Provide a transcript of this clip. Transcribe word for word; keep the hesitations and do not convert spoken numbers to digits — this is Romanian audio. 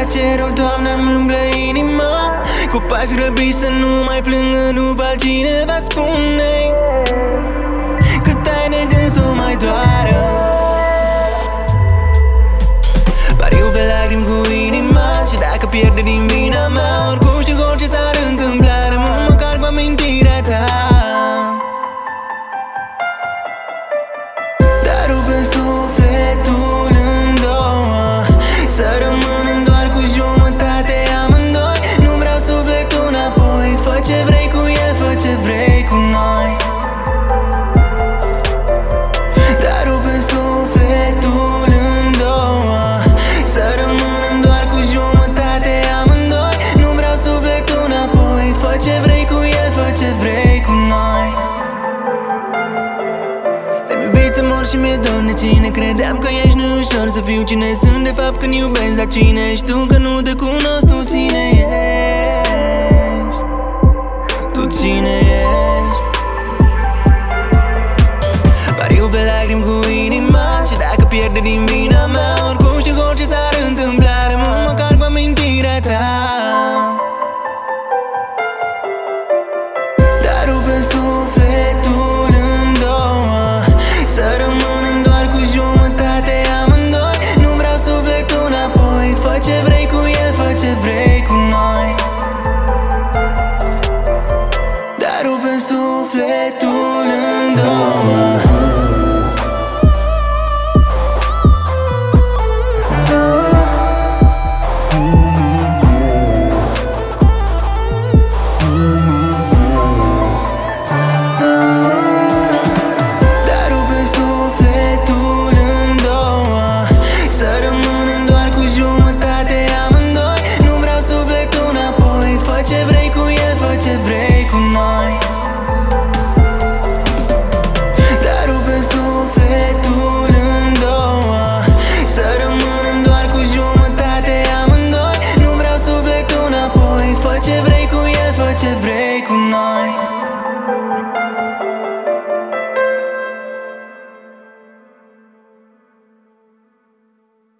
cerul, Doamne, îmi umblă inima. Cu pași grăbiți să nu mai plângă după altcineva. Spune-i cât ai de gând să o mai doară. Pariu pe lacrimi cu inima, și dacă pierde din vina mea, oricum știu că orice s-ar întâmpla, rămân măcar cu amintirea ta. Dar rupe sufletul în două, să rămânem doar cu jumătate amândoi. Nu vreau sufletul înapoi, fă ce vrei cu el, fă ce vrei cu noi. Dar rupe sufletul în două, să rămânem doar cu jumătate amândoi. Nu vreau sufletul înapoi, fă ce vrei cu el, fă ce vrei cu noi. Te-am iubit să mor și mi-e dor de cine credeam că ești. Nu ușor să fiu cine sunt de fapt când iubesc. Dar cine ești tu, că nu te cunosc? Tu cine ești? Tu cine ești? Pariu pe lacrimi cu inima, și dacă pierde din vina mea, oricum știu că orice s-ar întâmpla, rămân măcar cu amintirea ta. Dar rupe sufletul în două, să rămânem doar cu jumătate amândoi. Nu vreau sufletul înapoi, fă ce vrei